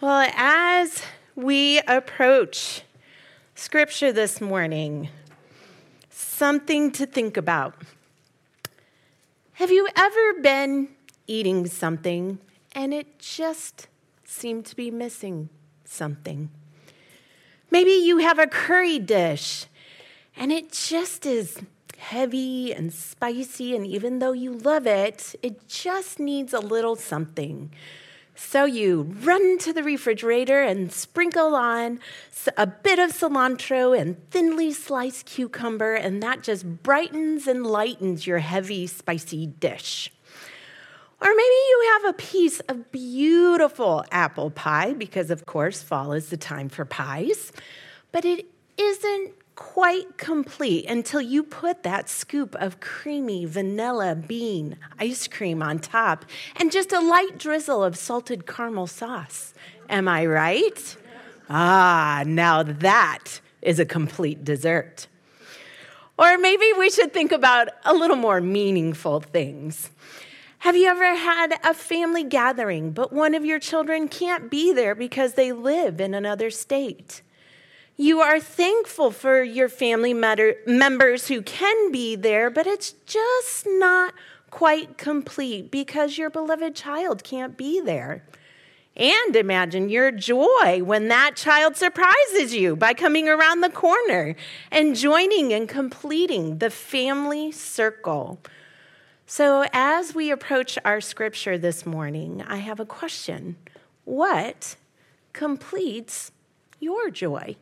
Well, as we approach Scripture this morning, something to think about. Have you ever been eating something and it just seemed to be missing something? Maybe you have a curry dish and it just is heavy and spicy, and even though you love it, it just needs a little something. So you run to the refrigerator and sprinkle on a bit of cilantro and thinly sliced cucumber, and that just brightens and lightens your heavy, spicy dish. Or maybe you have a piece of beautiful apple pie, because of course fall is the time for pies, but it isn't quite complete until you put that scoop of creamy vanilla bean ice cream on top and just a light drizzle of salted caramel sauce. Am I right? Now that is a complete dessert. Or maybe we should think about a little more meaningful things. Have you ever had a family gathering, but one of your children can't be there because they live in another state? You are thankful for your family members who can be there, but it's just not quite complete because your beloved child can't be there. And imagine your joy when that child surprises you by coming around the corner and joining and completing the family circle. So as we approach our scripture this morning, I have a question. What completes your joy?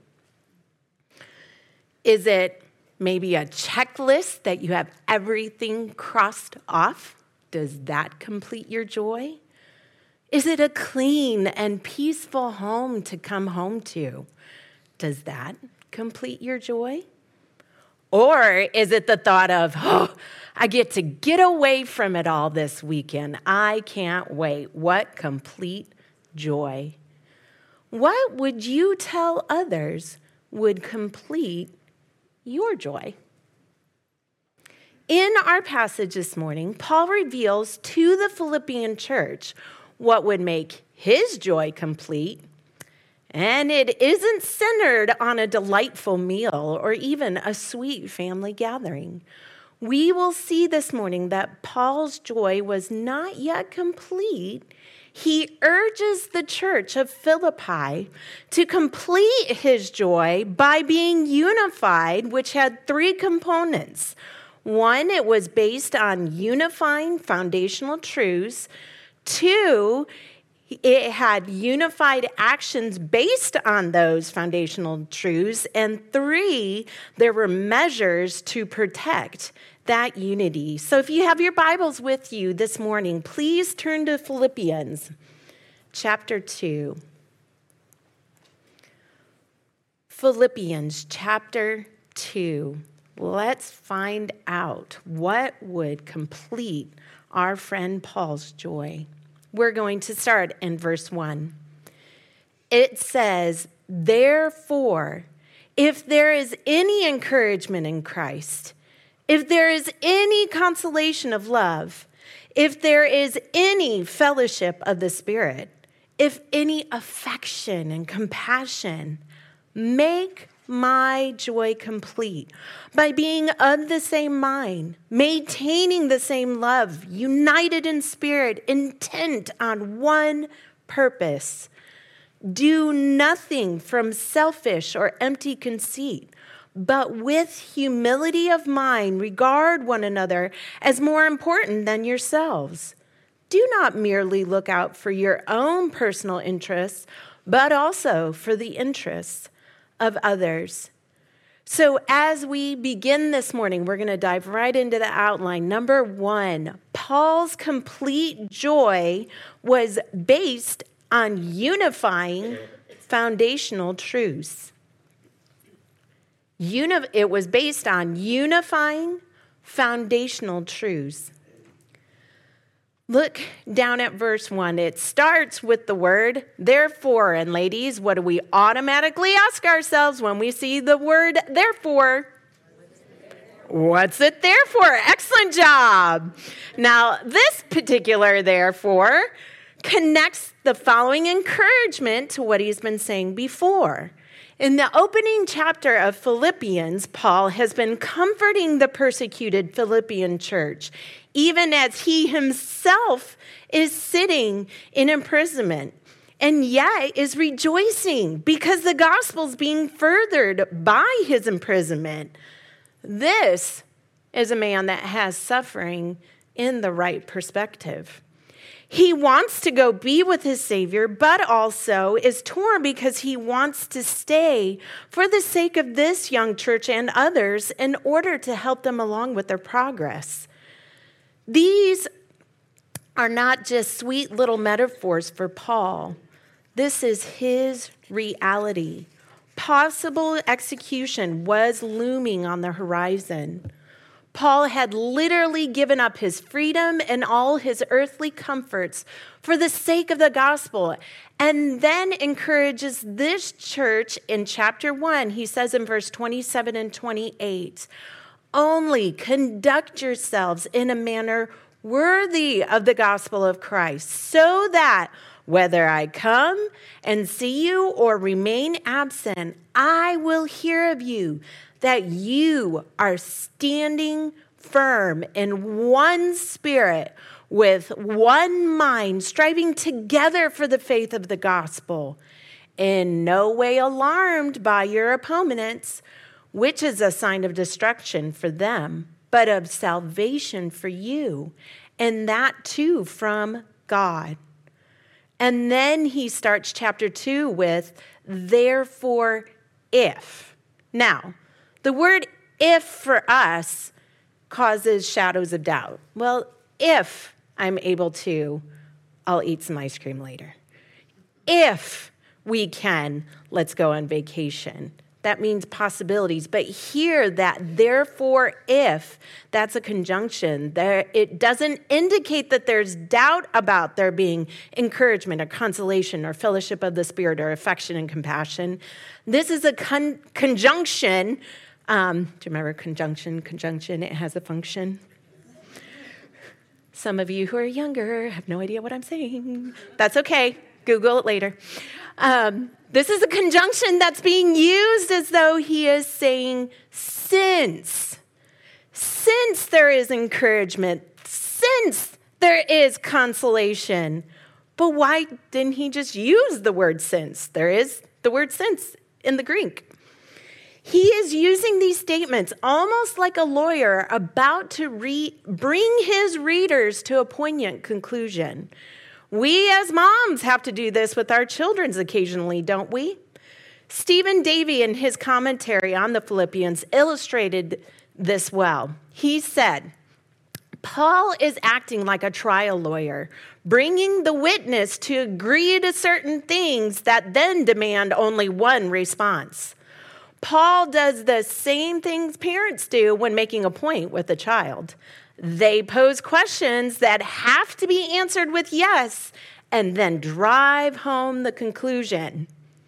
Is it maybe a checklist that you have everything crossed off? Does that complete your joy? Is it a clean and peaceful home to come home to? Does that complete your joy? Or is it the thought of, I get to get away from it all this weekend. I can't wait. What complete joy? What would you tell others would complete your joy? In our passage this morning, Paul reveals to the Philippian church what would make his joy complete, and it isn't centered on a delightful meal or even a sweet family gathering. We will see this morning that Paul's joy was not yet complete. He urges the church of Philippi to complete his joy by being unified, which had three components. One, it was based on unifying foundational truths. Two, it had unified actions based on those foundational truths. And three, there were measures to protect that unity. So if you have your Bibles with you this morning, please turn to Philippians chapter 2. Philippians chapter 2. Let's find out what would complete our friend Paul's joy. We're going to start in verse 1. It says, "Therefore, if there is any encouragement in Christ, if there is any consolation of love, if there is any fellowship of the Spirit, if any affection and compassion, make my joy complete by being of the same mind, maintaining the same love, united in spirit, intent on one purpose. Do nothing from selfish or empty conceit, but with humility of mind, regard one another as more important than yourselves. Do not merely look out for your own personal interests, but also for the interests of others." So as we begin this morning, we're going to dive right into the outline. Number one, Paul's complete joy was based on unifying foundational truths. It was based on unifying foundational truths. Look down at verse 1. It starts with the word therefore. And ladies, what do we automatically ask ourselves when we see the word therefore? What's it there for? Excellent job. Now, this particular therefore connects the following encouragement to what he's been saying before. In the opening chapter of Philippians, Paul has been comforting the persecuted Philippian church, even as he himself is sitting in imprisonment, and yet is rejoicing because the gospel's being furthered by his imprisonment. This is a man that has suffering in the right perspective. He wants to go be with his Savior, but also is torn because he wants to stay for the sake of this young church and others in order to help them along with their progress. These are not just sweet little metaphors for Paul. This is his reality. Possible execution was looming on the horizon. Paul had literally given up his freedom and all his earthly comforts for the sake of the gospel, and then encourages this church in chapter 1. He says in verse 27 and 28, "Only conduct yourselves in a manner worthy of the gospel of Christ, so that whether I come and see you or remain absent, I will hear of you, that you are standing firm in one spirit, with one mind, striving together for the faith of the gospel, in no way alarmed by your opponents, which is a sign of destruction for them, but of salvation for you, and that too from God." And then he starts chapter 2 with, "Therefore, if." Now, the word "if" for us causes shadows of doubt. Well, if I'm able to, I'll eat some ice cream later. If we can, let's go on vacation. That means possibilities. But here, that "therefore, if," that's a conjunction. It doesn't indicate that there's doubt about there being encouragement or consolation or fellowship of the Spirit or affection and compassion. This is a conjunction. Do you remember conjunction? Conjunction, it has a function. Some of you who are younger have no idea what I'm saying. That's okay. Google it later. This is a conjunction that's being used as though he is saying, since there is encouragement, since there is consolation. But why didn't he just use the word since? There is the word since in the Greek. He is using these statements almost like a lawyer about to bring his readers to a poignant conclusion. We as moms have to do this with our children occasionally, don't we? Stephen Davey, in his commentary on the Philippians, illustrated this well. He said, Paul is acting like a trial lawyer, bringing the witness to agree to certain things that then demand only one response. Paul does the same things parents do when making a point with a child. They pose questions that have to be answered with yes, and then drive home the conclusion.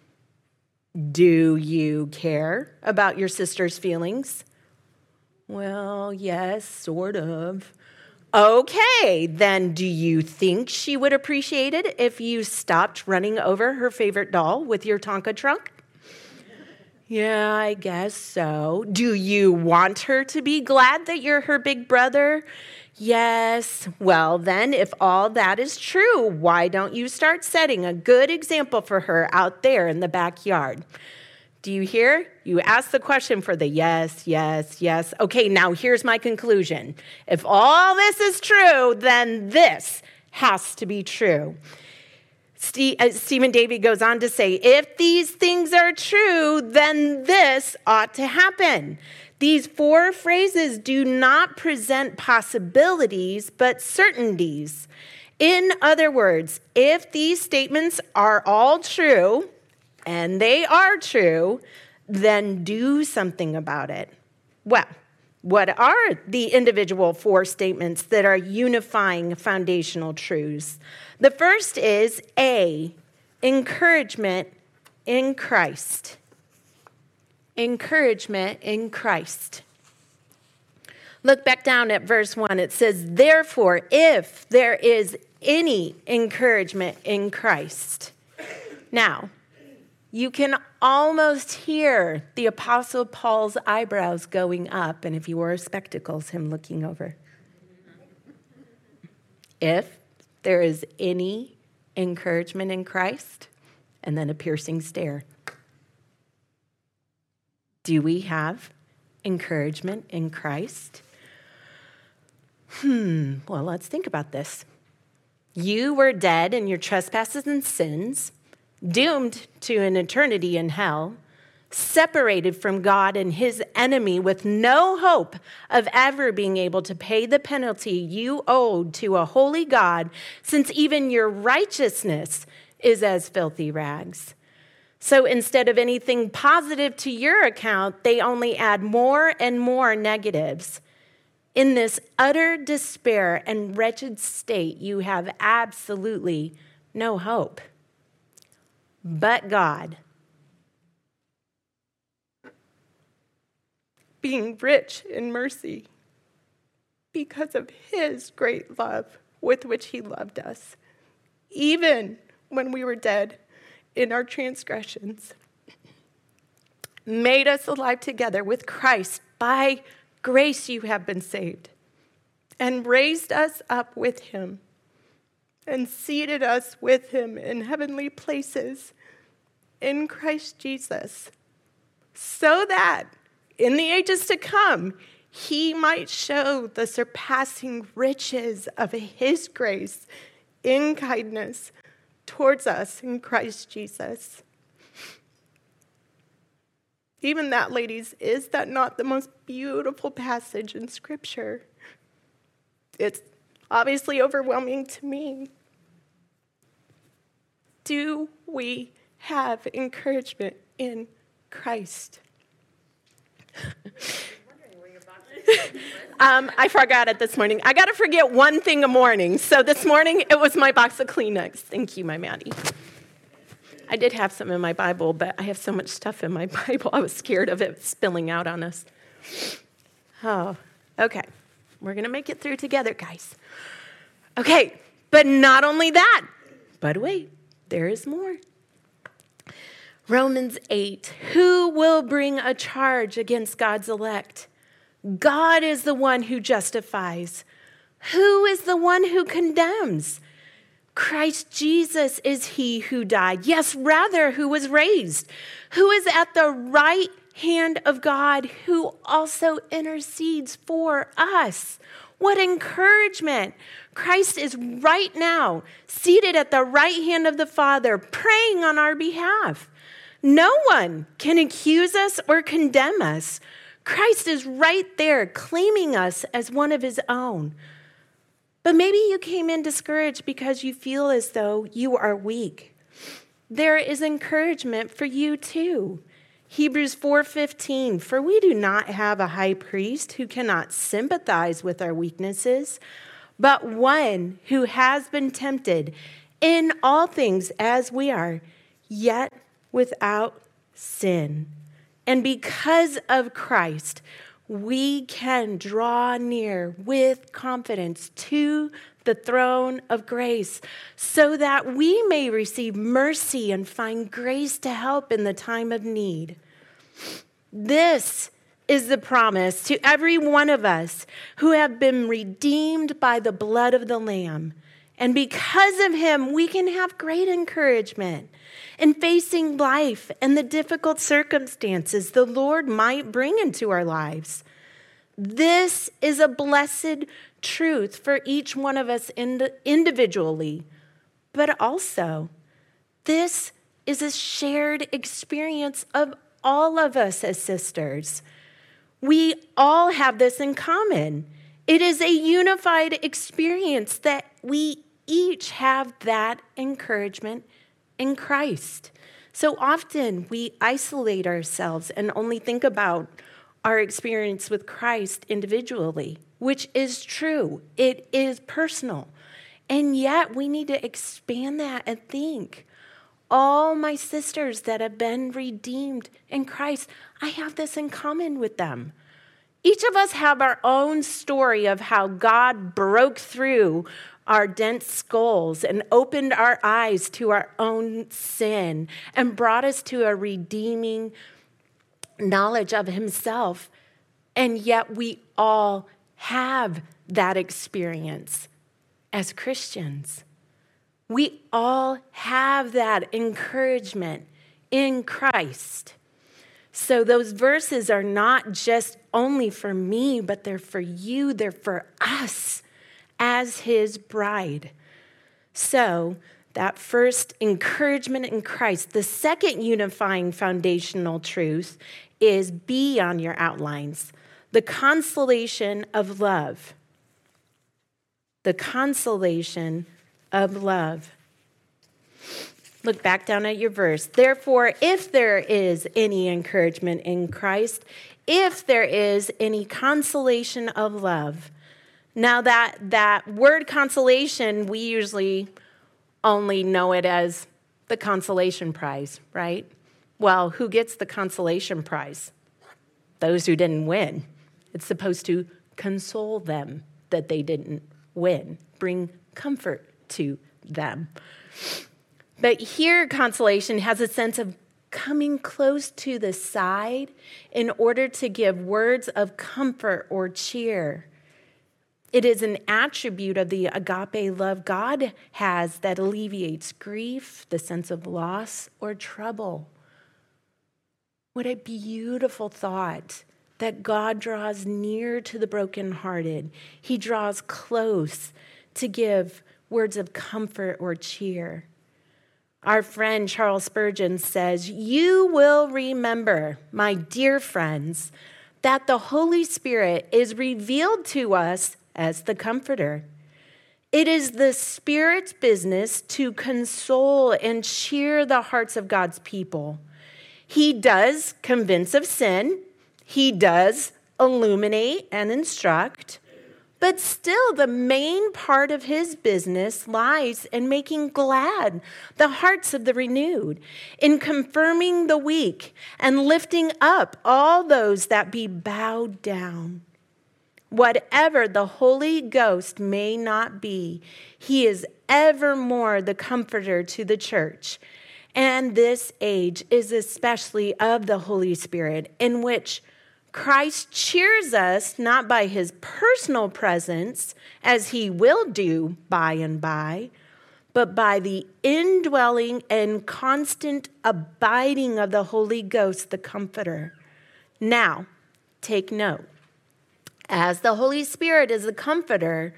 Do you care about your sister's feelings? Well, yes, sort of. Okay, then do you think she would appreciate it if you stopped running over her favorite doll with your Tonka truck? Yeah, I guess so. Do you want her to be glad that you're her big brother? Yes. Well, then, if all that is true, why don't you start setting a good example for her out there in the backyard? Do you hear? You ask the question for the yes, yes, yes. Okay, now here's my conclusion. If all this is true, then this has to be true. Stephen Davey goes on to say, if these things are true, then this ought to happen. These four phrases do not present possibilities, but certainties. In other words, if these statements are all true, and they are true, then do something about it. Well, what are the individual four statements that are unifying foundational truths? The first is A, encouragement in Christ. Encouragement in Christ. Look back down at verse 1. It says, therefore, if there is any encouragement in Christ. Now, you can almost hear the Apostle Paul's eyebrows going up, and if you wore spectacles, him looking over. If there is any encouragement in Christ, and then a piercing stare. Do we have encouragement in Christ? Well, let's think about this. You were dead in your trespasses and sins, doomed to an eternity in hell, separated from God and his enemy with no hope of ever being able to pay the penalty you owed to a holy God, since even your righteousness is as filthy rags. So instead of anything positive to your account, they only add more and more negatives. In this utter despair and wretched state, you have absolutely no hope. But God, being rich in mercy, because of his great love with which he loved us, even when we were dead in our transgressions, made us alive together with Christ. By grace you have been saved, and raised us up with him, and seated us with him in heavenly places in Christ Jesus, so that in the ages to come, he might show the surpassing riches of his grace in kindness towards us in Christ Jesus. Even that, ladies, is that not the most beautiful passage in Scripture? It's obviously overwhelming to me. Do we have encouragement in Christ? I forgot it this morning. I got to forget one thing a morning. So this morning, it was my box of Kleenex. Thank you, my Maddie. I did have some in my Bible, but I have so much stuff in my Bible, I was scared of it spilling out on us. Oh, okay. We're going to make it through together, guys. Okay, but not only that, but wait, there is more. Romans 8, who will bring a charge against God's elect? God is the one who justifies. Who is the one who condemns? Christ Jesus is he who died. Yes, rather, who was raised, who is at the right hand of God, who also intercedes for us. What encouragement. Christ is right now seated at the right hand of the Father, praying on our behalf. No one can accuse us or condemn us. Christ is right there claiming us as one of his own. But maybe you came in discouraged because you feel as though you are weak. There is encouragement for you too. Hebrews 4:15, for we do not have a high priest who cannot sympathize with our weaknesses, but one who has been tempted in all things as we are, yet without sin. And because of Christ, we can draw near with confidence to the throne of grace so that we may receive mercy and find grace to help in the time of need. This is the promise to every one of us who have been redeemed by the blood of the Lamb. And because of him, we can have great encouragement in facing life and the difficult circumstances the Lord might bring into our lives. This is a blessed truth for each one of us individually, but also this is a shared experience of all of us as sisters. We all have this in common. It is a unified experience that we each have that encouragement in Christ. So often we isolate ourselves and only think about our experience with Christ individually, which is true. It is personal. And yet we need to expand that and think, all my sisters that have been redeemed in Christ, I have this in common with them. Each of us have our own story of how God broke through our dense skulls and opened our eyes to our own sin and brought us to a redeeming knowledge of himself. And yet we all have that experience as Christians. We all have that encouragement in Christ. So those verses are not just only for me, but they're for you. They're for us as his bride. So that first encouragement in Christ. The second unifying foundational truth is B on your outlines. The consolation of love. The consolation of love. Look back down at your verse. Therefore, if there is any encouragement in Christ, if there is any consolation of love. Now that word consolation, we usually only know it as the consolation prize, right? Well, who gets the consolation prize? Those who didn't win. It's supposed to console them that they didn't win, bring comfort to them. But here, consolation has a sense of coming close to the side in order to give words of comfort or cheer. It is an attribute of the agape love God has that alleviates grief, the sense of loss, or trouble. What a beautiful thought that God draws near to the brokenhearted. He draws close to give words of comfort or cheer. Our friend Charles Spurgeon says, "You will remember, my dear friends, that the Holy Spirit is revealed to us as the Comforter. It is the Spirit's business to console and cheer the hearts of God's people. He does convince of sin. He does illuminate and instruct. But still, the main part of his business lies in making glad the hearts of the renewed, in confirming the weak, and lifting up all those that be bowed down. Whatever the Holy Ghost may not be, he is evermore the comforter to the church. And this age is especially of the Holy Spirit, in which Christ cheers us not by his personal presence, as he will do by and by, but by the indwelling and constant abiding of the Holy Ghost, the Comforter. Now, take note. As the Holy Spirit is the Comforter,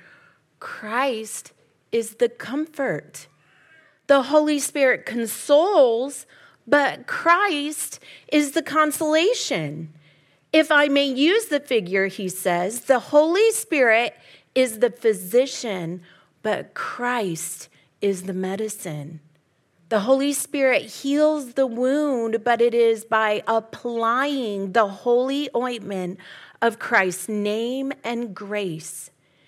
Christ is the comfort. The Holy Spirit consoles, but Christ is the consolation. If I may use the figure, he says, the Holy Spirit is the physician, but Christ is the medicine. The Holy Spirit heals the wound, but it is by applying the holy ointment of Christ's name and grace.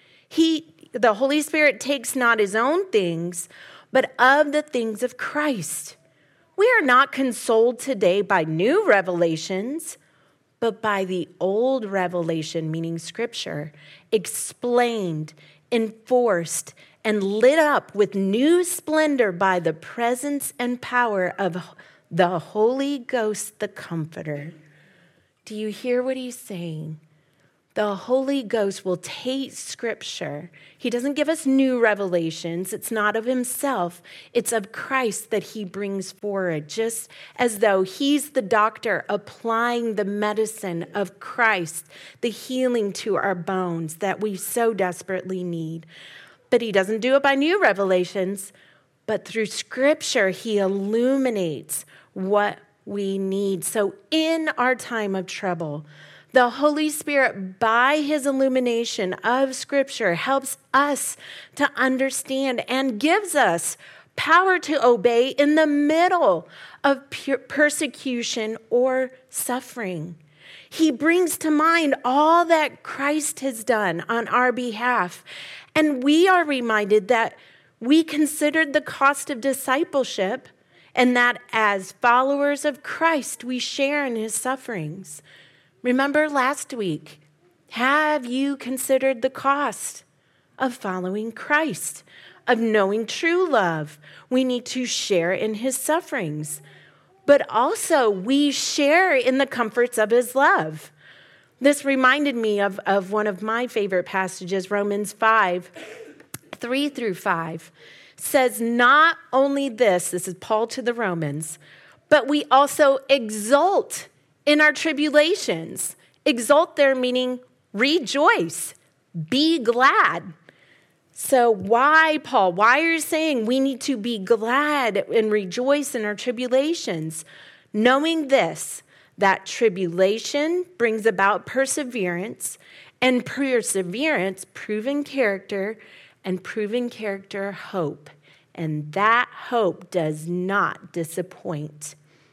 The Holy Spirit takes not his own things, but of the things of Christ. We are not consoled today by new revelations, but by the old revelation, meaning Scripture, explained, enforced, and lit up with new splendor by the presence and power of the Holy Ghost, the Comforter. Do you hear what he's saying? The Holy Ghost will take Scripture. He doesn't give us new revelations. It's not of himself. It's of Christ that he brings forward, just as though he's the doctor applying the medicine of Christ, the healing to our bones that we so desperately need. But he doesn't do it by new revelations, but through Scripture, he illuminates what we need. So in our time of trouble, the Holy Spirit, by his illumination of Scripture, helps us to understand and gives us power to obey in the middle of persecution or suffering. He brings to mind all that Christ has done on our behalf. And we are reminded that we considered the cost of discipleship and that as followers of Christ, we share in his sufferings. Remember last week, have you considered the cost of following Christ, of knowing true love. We need to share in his sufferings, but also we share in the comforts of his love. This reminded me of one of my favorite passages, Romans 5, 3-5, says, not only this is Paul to the Romans, but we also exult in our tribulations. Exult there meaning rejoice, be glad. So why, Paul, why are you saying we need to be glad and rejoice in our tribulations? Knowing this, that tribulation brings about perseverance, and perseverance, proven character, and proven character, hope. And that hope does not disappoint,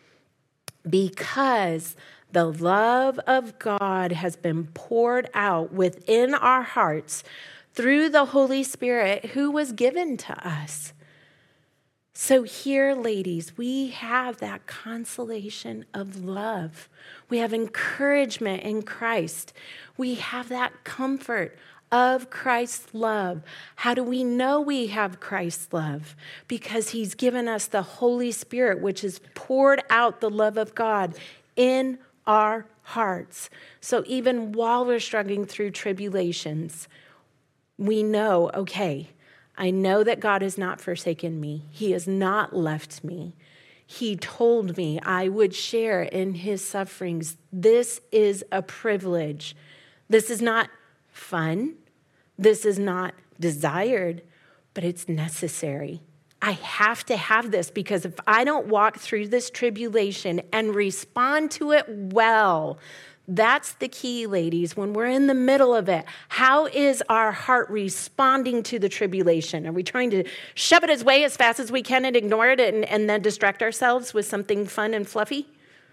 because the love of God has been poured out within our hearts through the Holy Spirit who was given to us. So here, ladies, we have that consolation of love. We have encouragement in Christ. We have that comfort of Christ's love. How do we know we have Christ's love? Because he's given us the Holy Spirit, which has poured out the love of God in our hearts. So even while we're struggling through tribulations, we know, okay, I know that God has not forsaken me. He has not left me. He told me I would share in his sufferings. This is a privilege. This is not fun. This is not desired, but it's necessary. I have to have this, because if I don't walk through this tribulation and respond to it well, that's the key, ladies. When we're in the middle of it, how is our heart responding to the tribulation? Are we trying to shove it its way as fast as we can and ignore it and then distract ourselves with something fun and fluffy?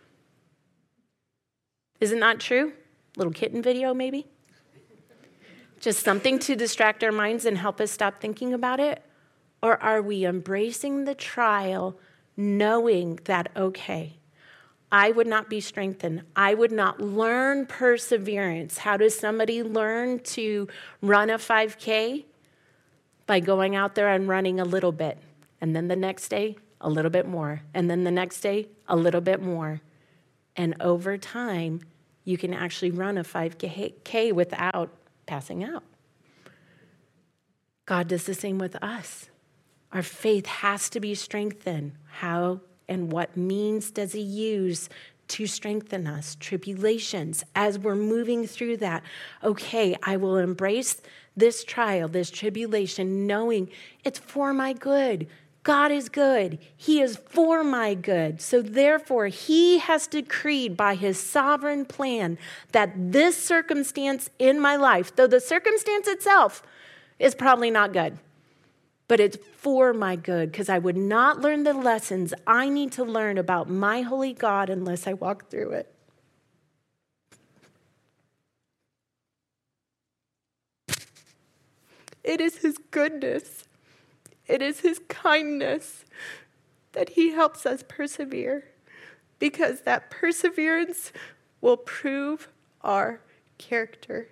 Is it not true? Little kitten video, maybe? Just something to distract our minds and help us stop thinking about it? Or are we embracing the trial, knowing that, okay, I would not be strengthened. I would not learn perseverance. How does somebody learn to run a 5K? By going out there and running a little bit. And then the next day, a little bit more. And then the next day, a little bit more. And over time, you can actually run a 5K without passing out. God does the same with us. Our faith has to be strengthened. How and what means does he use to strengthen us? Tribulations. As we're moving through that, okay, I will embrace this trial, this tribulation, knowing it's for my good. God is good. He is for my good. So therefore, he has decreed by his sovereign plan that this circumstance in my life, though the circumstance itself is probably not good, but it's for my good, because I would not learn the lessons I need to learn about my holy God unless I walk through it. It is his goodness, it is his kindness that he helps us persevere, because that perseverance will prove our character.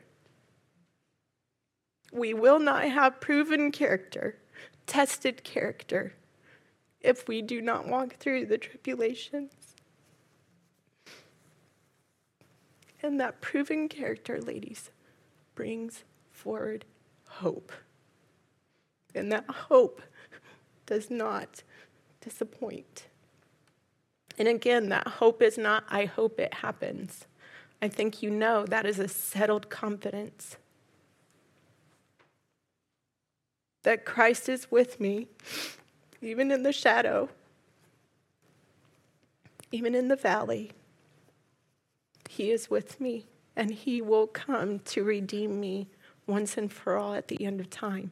We will not have proven character, tested character, if we do not walk through the tribulations. And that proven character, ladies, brings forward hope. And that hope does not disappoint. And again, that hope is not, I hope it happens. I think you know that is a settled confidence. That Christ is with me, even in the shadow, even in the valley. He is with me, and he will come to redeem me once and for all at the end of time.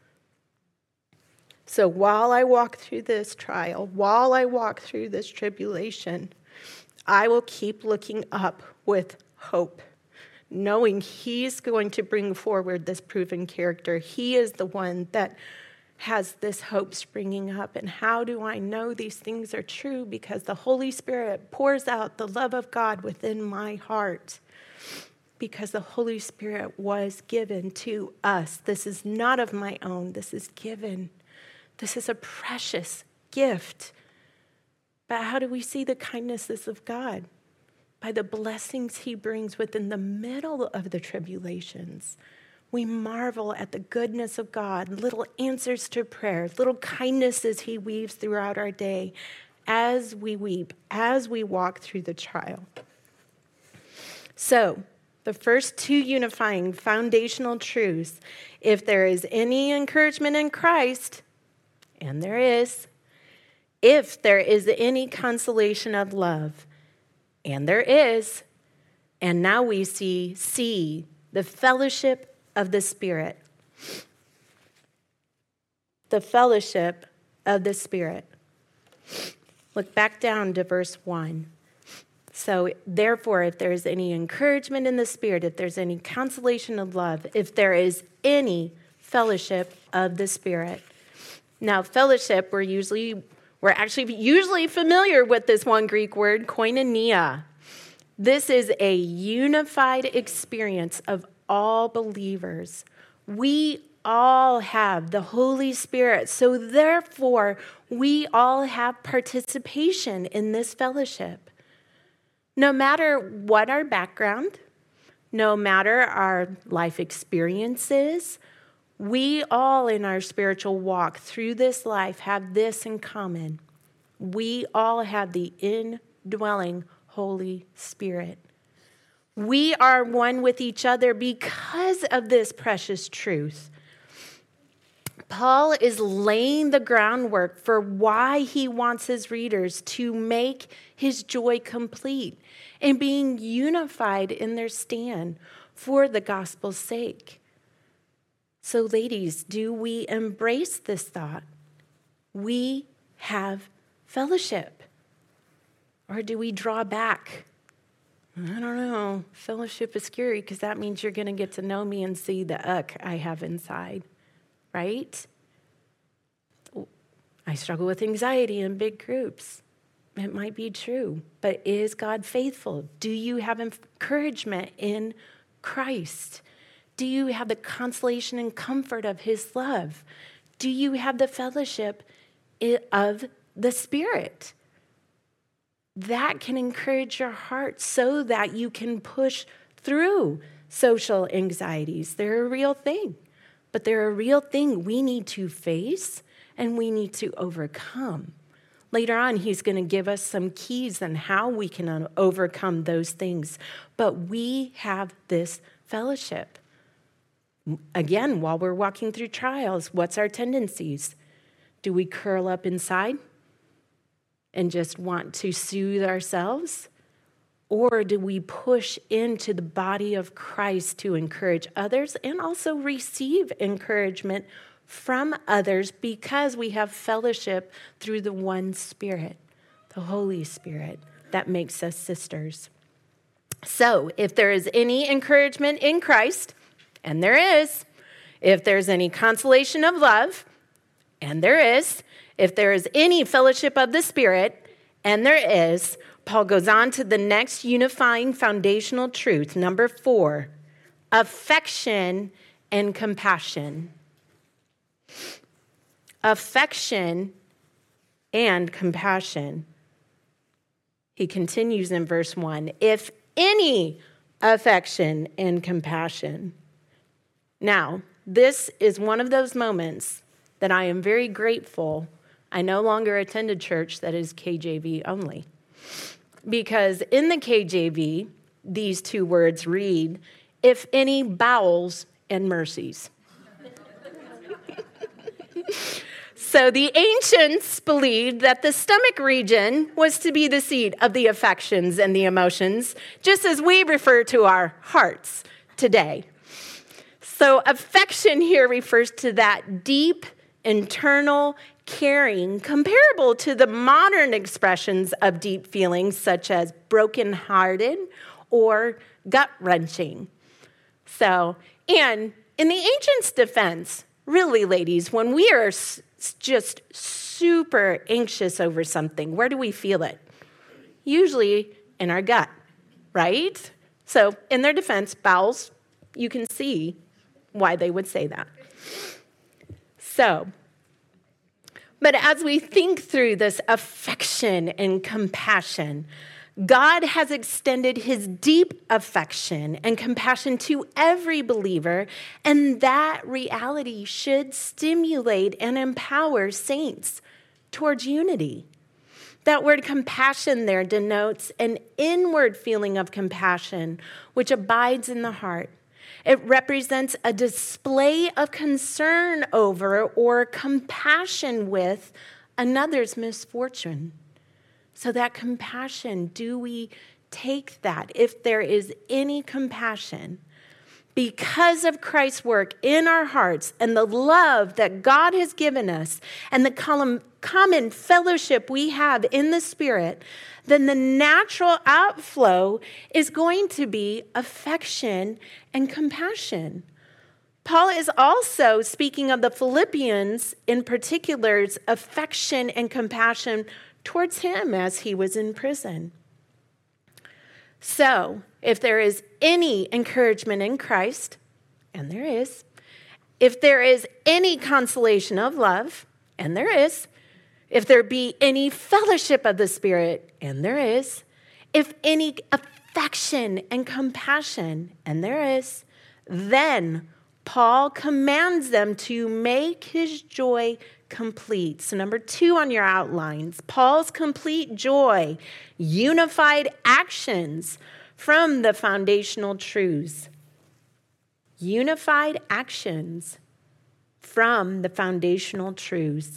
So while I walk through this trial, while I walk through this tribulation, I will keep looking up with hope, knowing he's going to bring forward this proven character. He is the one that has this hope springing up. And how do I know these things are true? Because the Holy Spirit pours out the love of God within my heart. because the Holy Spirit was given to us. This is not of my own. This is given. This is a precious gift. But how do we see the kindnesses of God? By the blessings he brings within the middle of the tribulations. We marvel at the goodness of God, little answers to prayer, little kindnesses he weaves throughout our day as we weep, as we walk through the trial. So, the first two unifying foundational truths, if there is any encouragement in Christ, and there is, if there is any consolation of love, and there is, and now we see the fellowship of the Spirit. The fellowship of the Spirit. Look back down to verse 1. So, therefore, if there is any encouragement in the Spirit, if there's any consolation of love, if there is any fellowship of the Spirit. Now, fellowship, we're actually usually familiar with this one Greek word, koinonia. This is a unified experience of all believers. We all have the Holy Spirit, so therefore we all have participation in this fellowship. No matter what our background, no matter our life experiences, we all in our spiritual walk through this life have this in common. We all have the indwelling Holy Spirit. We are one with each other because of this precious truth. Paul is laying the groundwork for why he wants his readers to make his joy complete and being unified in their stand for the gospel's sake. So, ladies, do we embrace this thought? We have fellowship. Or do we draw back? I don't know. Fellowship is scary because that means you're going to get to know me and see the I have inside, right? I struggle with anxiety in big groups. It might be true, but is God faithful? Do you have encouragement in Christ? Do you have the consolation and comfort of his love? Do you have the fellowship of the Spirit? That can encourage your heart so that you can push through social anxieties. They're a real thing, but they're a real thing we need to face and we need to overcome. Later on, he's going to give us some keys on how we can overcome those things, but we have this fellowship. Again, while we're walking through trials, what's our tendencies? Do we curl up inside and just want to soothe ourselves? Or do we push into the body of Christ to encourage others and also receive encouragement from others because we have fellowship through the one Spirit, the Holy Spirit, that makes us sisters? So, if there is any encouragement in Christ, and there is, if there's any consolation of love, and there is, if there is any fellowship of the Spirit, and there is, Paul goes on to the next unifying foundational truth, number 4, affection and compassion. Affection and compassion. He continues in verse 1, if any affection and compassion. Now, this is one of those moments that I am very grateful I no longer attend a church that is KJV only. Because in the KJV, these two words read, if any bowels and mercies. So the ancients believed that the stomach region was to be the seat of the affections and the emotions, just as we refer to our hearts today. So affection here refers to that deep, internal caring, comparable to the modern expressions of deep feelings such as brokenhearted or gut-wrenching. So, and in the ancients' defense, really, ladies, when we are just super anxious over something, where do we feel it? Usually in our gut, right? So in their defense, bowels, you can see why they would say that. But as we think through this affection and compassion, God has extended his deep affection and compassion to every believer, and that reality should stimulate and empower saints towards unity. That word compassion there denotes an inward feeling of compassion which abides in the heart. It represents a display of concern over or compassion with another's misfortune. So that compassion, do we take that? If there is any compassion, because of Christ's work in our hearts and the love that God has given us and the common fellowship we have in the Spirit, then the natural outflow is going to be affection and compassion. Paul is also speaking of the Philippians, in particular's affection and compassion towards him as he was in prison. So, if there is any encouragement in Christ, and there is, if there is any consolation of love, and there is, if there be any fellowship of the Spirit, and there is, if any affection and compassion, and there is, then Paul commands them to make his joy complete. So number 2 on your outlines, Paul's complete joy, unified actions from the foundational truths. Unified actions from the foundational truths.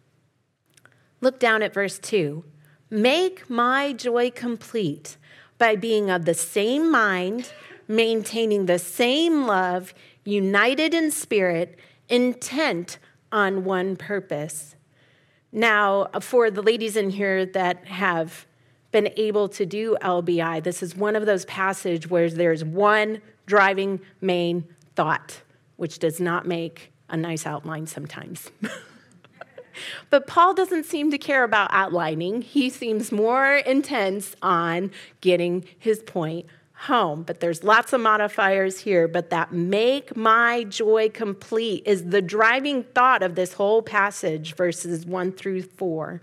Look down at verse 2. Make my joy complete by being of the same mind, maintaining the same love, united in spirit, intent on one purpose. Now, for the ladies in here that have been able to do LBI, this is one of those passages where there's one driving main thought, which does not make a nice outline sometimes. But Paul doesn't seem to care about outlining. He seems more intense on getting his point home. But there's lots of modifiers here. But that make my joy complete is the driving thought of this whole passage, verses 1 through 4.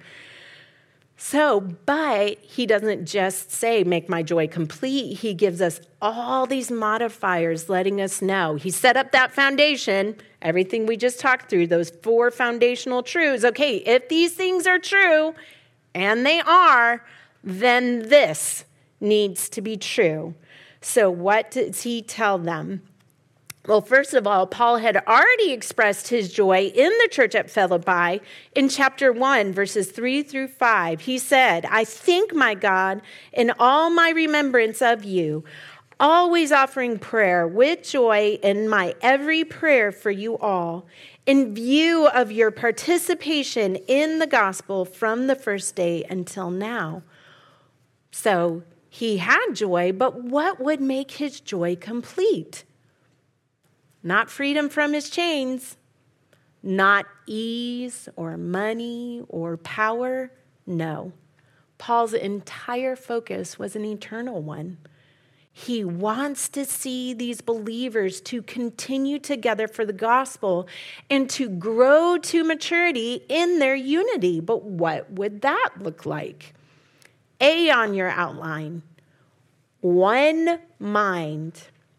So, but he doesn't just say, make my joy complete. He gives us all these modifiers letting us know. He set up that foundation, everything we just talked through, those 4 foundational truths. Okay, if these things are true, and they are, then this needs to be true. So what does he tell them? Well, first of all, Paul had already expressed his joy in the church at Philippi in chapter 1, verses 3 through 5. He said, I thank my God in all my remembrance of you, always offering prayer with joy in my every prayer for you all, in view of your participation in the gospel from the first day until now. So he had joy, but what would make his joy complete? Not freedom from his chains, not ease or money or power. No, Paul's entire focus was an eternal one. He wants to see these believers to continue together for the gospel and to grow to maturity in their unity. But what would that look like? A on your outline, one mind.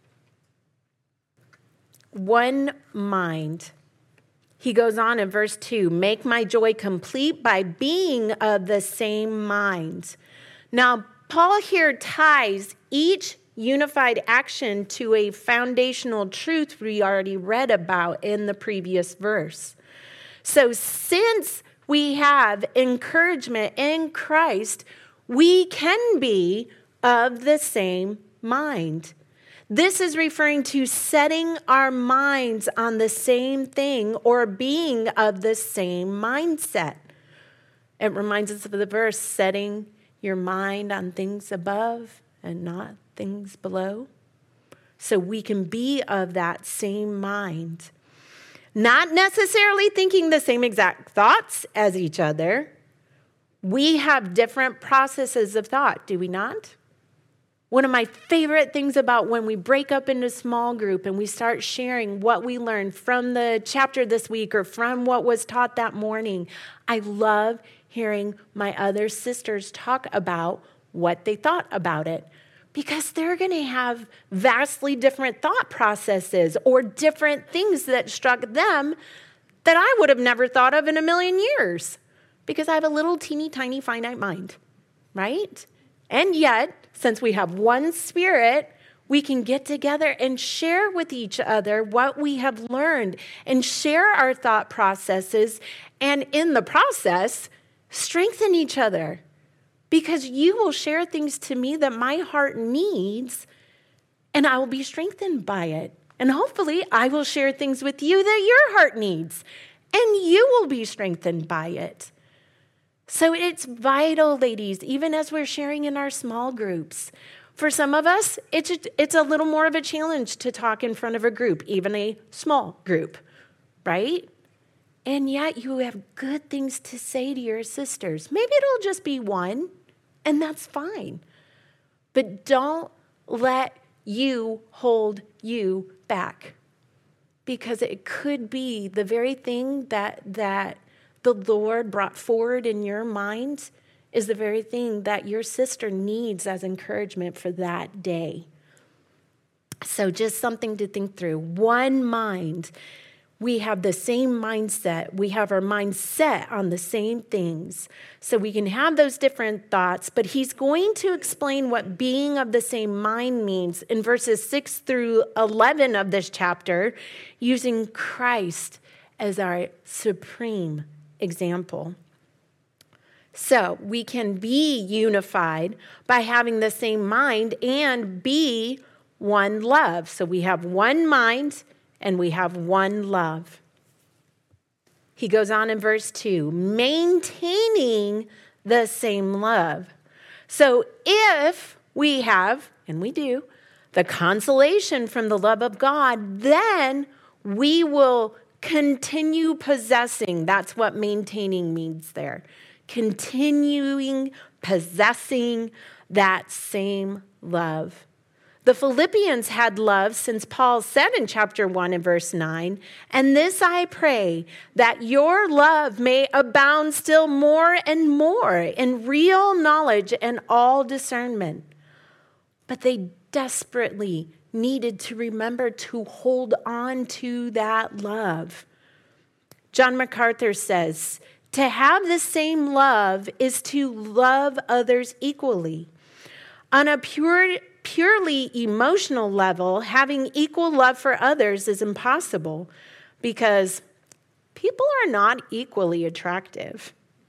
One mind. He goes on in verse 2, make my joy complete by being of the same mind. Now, Paul here ties each unified action to a foundational truth we already read about in the previous verse. So since we have encouragement in Christ, we can be of the same mind. This is referring to setting our minds on the same thing or being of the same mindset. It reminds us of the verse, setting your mind on things above and not things below. So we can be of that same mind. Not necessarily thinking the same exact thoughts as each other. We have different processes of thought, do we not? One of my favorite things about when we break up into small group and we start sharing what we learned from the chapter this week or from what was taught that morning, I love hearing my other sisters talk about what they thought about it, because they're going to have vastly different thought processes or different things that struck them that I would have never thought of in a million years, because I have a little teeny tiny finite mind, right? And yet, since we have one Spirit, we can get together and share with each other what we have learned and share our thought processes, and in the process, strengthen each other. Because you will share things to me that my heart needs, and I will be strengthened by it. And hopefully, I will share things with you that your heart needs, and you will be strengthened by it. So it's vital, ladies, even as we're sharing in our small groups. For some of us, it's a little more of a challenge to talk in front of a group, even a small group, right? And yet you have good things to say to your sisters. Maybe it'll just be one, and that's fine. But don't let you hold you back, because it could be the very thing that the Lord brought forward in your mind is the very thing that your sister needs as encouragement for that day. So just something to think through. One mind. We have the same mindset. We have our mind set on the same things. So we can have those different thoughts, but he's going to explain what being of the same mind means in verses 6 through 11 of this chapter, using Christ as our supreme example. So we can be unified by having the same mind and be one love. So we have one mind and we have one love. He goes on in verse 2, maintaining the same love. So if we have, and we do, the consolation from the love of God, then we will continue possessing. That's what maintaining means there. Continuing possessing that same love. The Philippians had love, since Paul said in chapter 1 and verse 9, and this I pray, that your love may abound still more and more in real knowledge and all discernment. But they desperately needed to remember to hold on to that love. John MacArthur says, to have the same love is to love others equally. On a purely emotional level, having equal love for others is impossible because people are not equally attractive.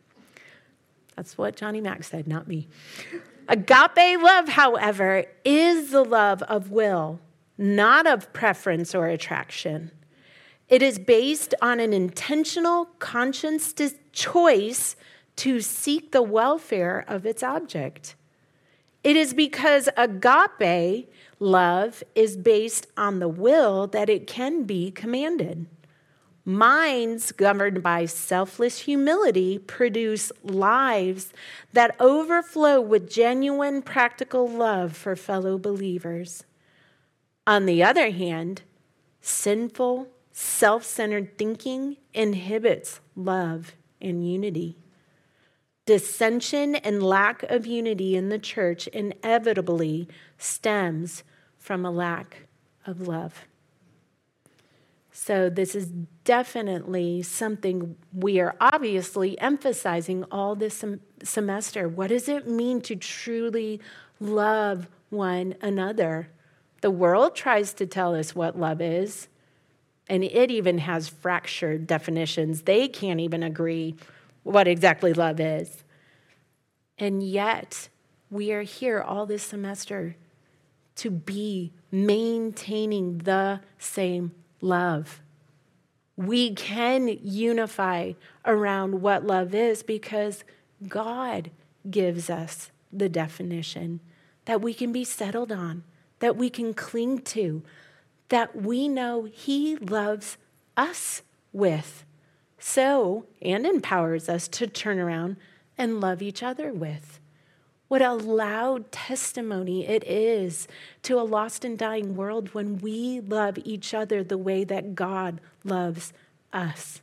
That's what Johnny Mac said, not me. Agape love, however, is the love of will, not of preference or attraction. It is based on an intentional, conscious choice to seek the welfare of its object. It is because agape love is based on the will that it can be commanded. Minds governed by selfless humility produce lives that overflow with genuine practical love for fellow believers. On the other hand, sinful, self-centered thinking inhibits love and unity. Dissension and lack of unity in the church inevitably stems from a lack of love. So this is definitely something we are obviously emphasizing all this semester. What does it mean to truly love one another? The world tries to tell us what love is, and it even has fractured definitions. They can't even agree what exactly love is. And yet, we are here all this semester to be maintaining the same love. We can unify around what love is because God gives us the definition that we can be settled on, that we can cling to, that we know He loves us with. So, and empowers us to turn around and love each other with. What a loud testimony it is to a lost and dying world when we love each other the way that God loves us.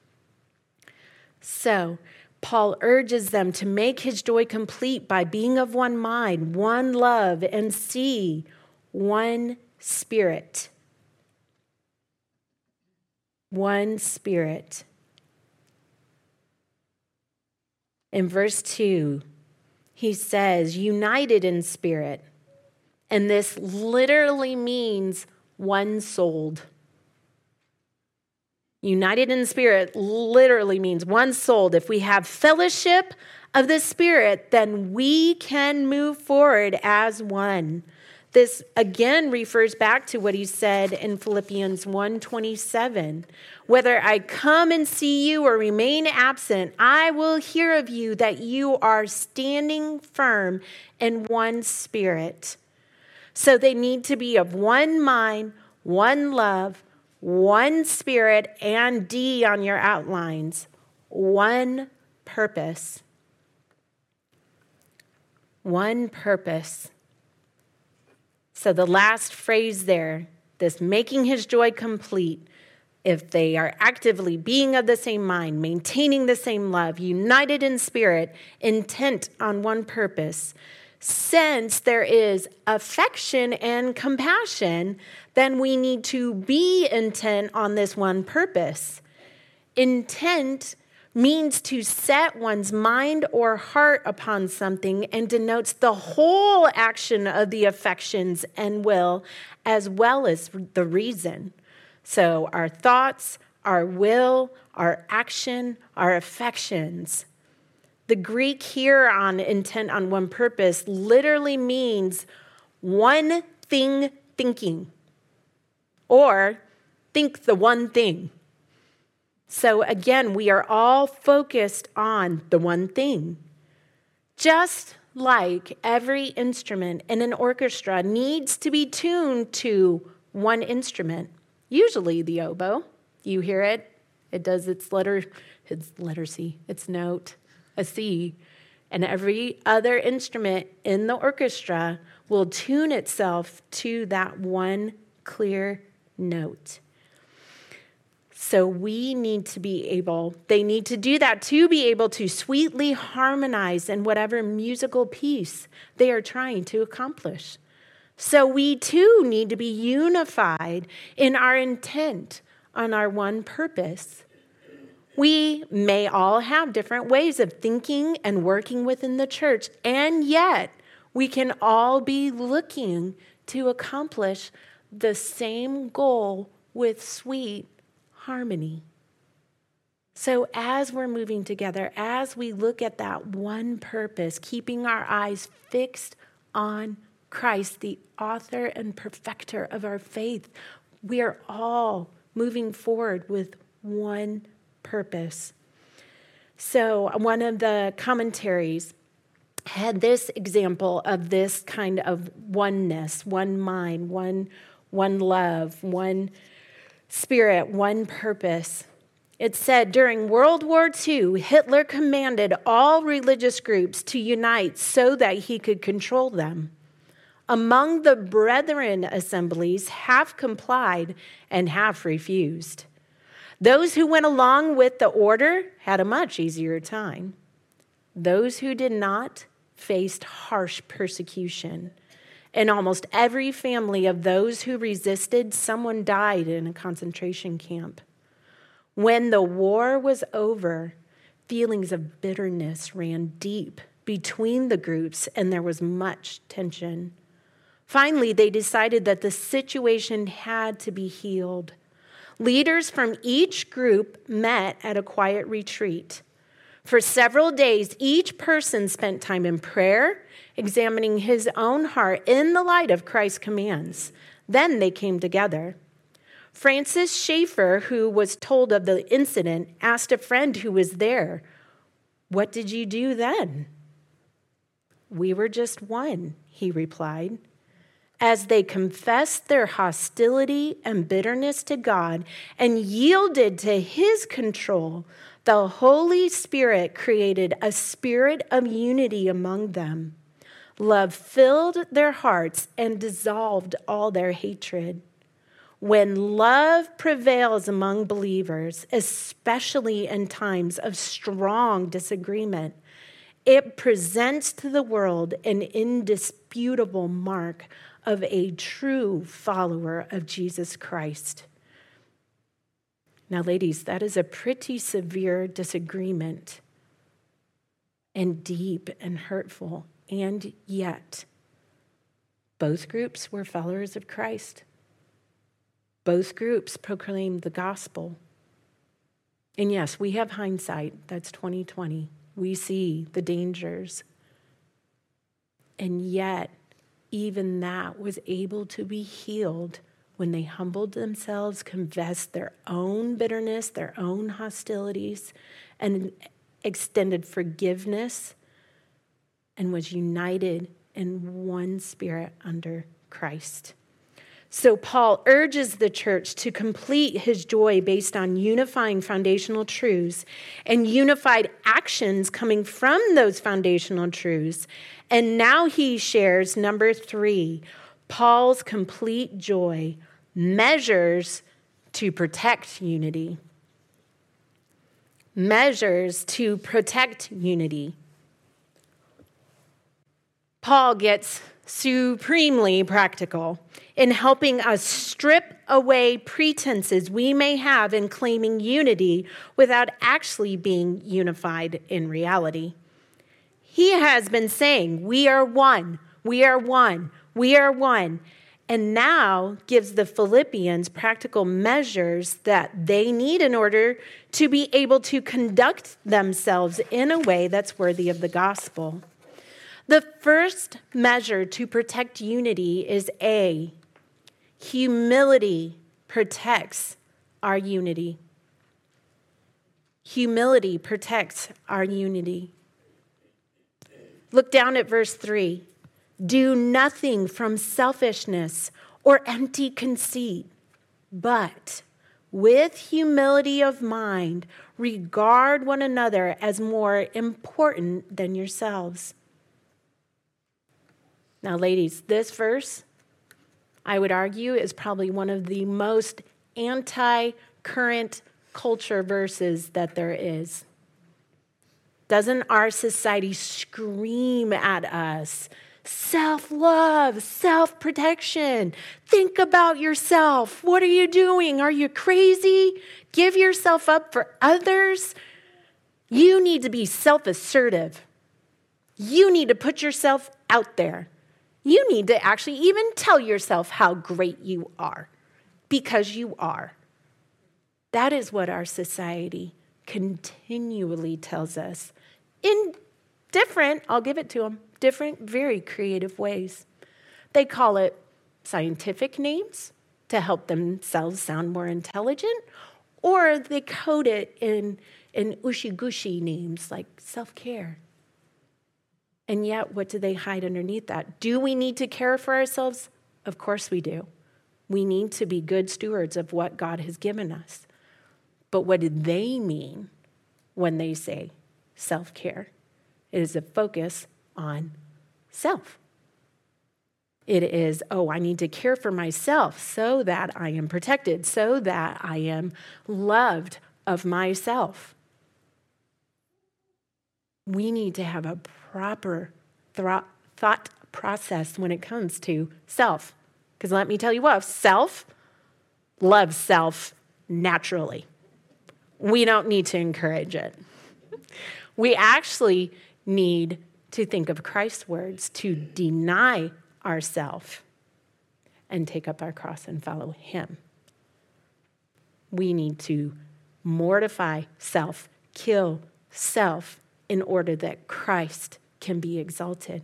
So, Paul urges them to make his joy complete by being of one mind, one love, and see one Spirit. One Spirit. In verse 2, he says, united in spirit. And this literally means one-souled. United in spirit literally means one-souled. If we have fellowship of the Spirit, then we can move forward as one. This again refers back to what he said in Philippians 1:27. Whether I come and see you or remain absent, I will hear of you that you are standing firm in one spirit. So they need to be of one mind, one love, one spirit, and D on your outlines, one purpose. One purpose. So the last phrase there, this making his joy complete, if they are actively being of the same mind, maintaining the same love, united in spirit, intent on one purpose, since there is affection and compassion, then we need to be intent on this one purpose. Intent means to set one's mind or heart upon something and denotes the whole action of the affections and will, as well as the reason. So our thoughts, our will, our action, our affections. The Greek here on intent on one purpose literally means one thing thinking, or think the one thing. So again, we are all focused on the one thing. Just like every instrument in an orchestra needs to be tuned to one instrument, usually the oboe. You hear it. It does its letter C, its note, a C. And every other instrument in the orchestra will tune itself to that one clear note. So they need to do that to be able to sweetly harmonize in whatever musical piece they are trying to accomplish. So we too need to be unified in our intent on our one purpose. We may all have different ways of thinking and working within the church, and yet we can all be looking to accomplish the same goal with sweet harmony. So as we're moving together, as we look at that one purpose, keeping our eyes fixed on Christ, the author and perfecter of our faith, we are all moving forward with one purpose. So one of the commentaries had this example of this kind of oneness, one mind, one love, one Spirit, one purpose. It said, during World War II, Hitler commanded all religious groups to unite so that he could control them. Among the Brethren assemblies, half complied and half refused. Those who went along with the order had a much easier time. Those who did not faced harsh persecution. In almost every family of those who resisted, someone died in a concentration camp. When the war was over, feelings of bitterness ran deep between the groups, and there was much tension. Finally, they decided that the situation had to be healed. Leaders from each group met at a quiet retreat. For several days, each person spent time in prayer, examining his own heart in the light of Christ's commands. Then they came together. Francis Schaeffer, who was told of the incident, asked a friend who was there, "What did you do then?" "We were just one," he replied. As they confessed their hostility and bitterness to God and yielded to his control, the Holy Spirit created a spirit of unity among them. Love filled their hearts and dissolved all their hatred. When love prevails among believers, especially in times of strong disagreement, it presents to the world an indisputable mark of a true follower of Jesus Christ. Now, ladies, that is a pretty severe disagreement and deep and hurtful. And yet, both groups were followers of Christ. Both groups proclaimed the gospel. And yes, we have hindsight. That's 2020. We see the dangers. And yet, even that was able to be healed when they humbled themselves, confessed their own bitterness, their own hostilities, and extended forgiveness, and was united in one spirit under Christ. So Paul urges the church to complete his joy based on unifying foundational truths and unified actions coming from those foundational truths. And now he shares number 3, Paul's complete joy, measures to protect unity. Measures to protect unity. Paul gets supremely practical in helping us strip away pretenses we may have in claiming unity without actually being unified in reality. He has been saying, we are one, we are one, we are one, and now gives the Philippians practical measures that they need in order to be able to conduct themselves in a way that's worthy of the gospel. The first measure to protect unity is A, humility protects our unity. Humility protects our unity. Look down at verse 3. Do nothing from selfishness or empty conceit, but with humility of mind, regard one another as more important than yourselves. Now, ladies, this verse, I would argue, is probably one of the most anti-current culture verses that there is. Doesn't our society scream at us? Self-love, self-protection. Think about yourself. What are you doing? Are you crazy? Give yourself up for others. You need to be self-assertive. You need to put yourself out there. You need to actually even tell yourself how great you are, because you are. That is what our society continually tells us in different, I'll give it to them, different, very creative ways. They call it scientific names to help themselves sound more intelligent, or they code it in ushy-gushy names like self-care. And yet, what do they hide underneath that? Do we need to care for ourselves? Of course we do. We need to be good stewards of what God has given us. But what do they mean when they say self-care? It is a focus on self. It is, I need to care for myself so that I am protected, so that I am loved of myself. We need to have a proper thought process when it comes to self. Because let me tell you what, self loves self naturally. We don't need to encourage it. We actually need to think of Christ's words to deny ourselves and take up our cross and follow him. We need to mortify self, kill self, in order that Christ can be exalted.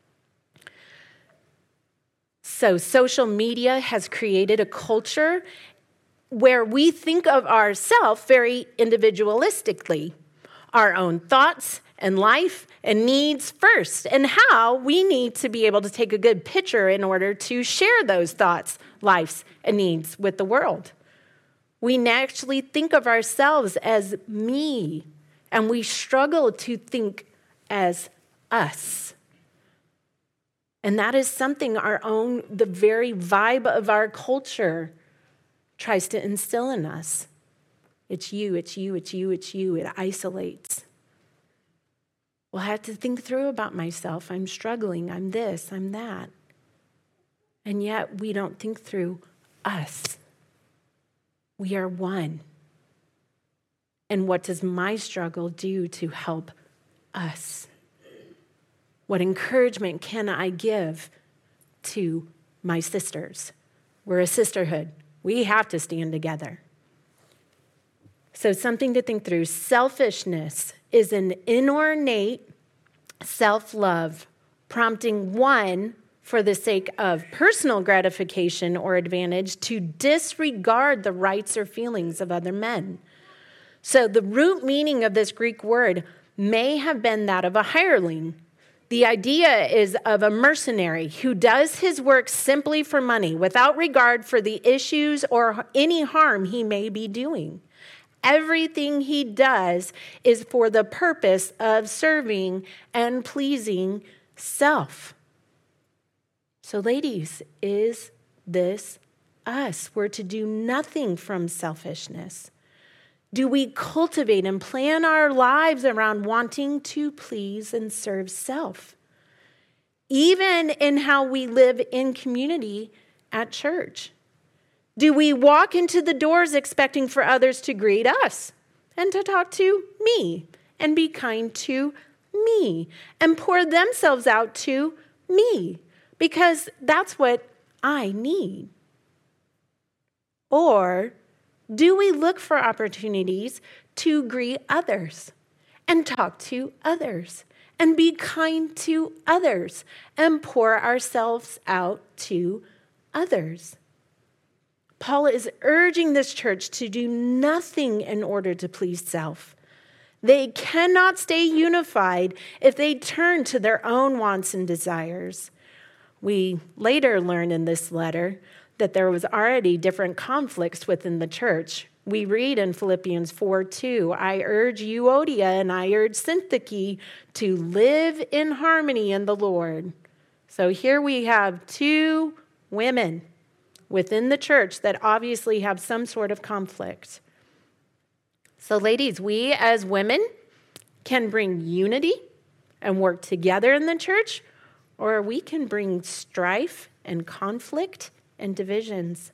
So social media has created a culture where we think of ourselves very individualistically, our own thoughts and life and needs first, and how we need to be able to take a good picture in order to share those thoughts, lives, and needs with the world. We naturally think of ourselves as me, and we struggle to think as us. And that is something the very vibe of our culture tries to instill in us. It's you, it's you, it's you, it's you. It isolates. Well, I have to think through about myself. I'm struggling. I'm this, I'm that. And yet we don't think through us. We are one. And what does my struggle do to help us? What encouragement can I give to my sisters? We're a sisterhood. We have to stand together. So something to think through. Selfishness is an inordinate self-love, prompting one, for the sake of personal gratification or advantage, to disregard the rights or feelings of other men. So the root meaning of this Greek word may have been that of a hireling. The idea is of a mercenary who does his work simply for money, without regard for the issues or any harm he may be doing. Everything he does is for the purpose of serving and pleasing self. So ladies, is this us? We're to do nothing from selfishness. Do we cultivate and plan our lives around wanting to please and serve self? Even in how we live in community at church. Do we walk into the doors expecting for others to greet us and to talk to me and be kind to me and pour themselves out to me because that's what I need? Or do we look for opportunities to greet others and talk to others and be kind to others and pour ourselves out to others? Paul is urging this church to do nothing in order to please self. They cannot stay unified if they turn to their own wants and desires. We later learn in this letter that there was already different conflicts within the church. We read in Philippians 4:2, I urge Euodia and I urge Syntyche to live in harmony in the Lord. So here we have two women within the church that obviously have some sort of conflict. So ladies, we as women can bring unity and work together in the church, or we can bring strife and conflict and divisions.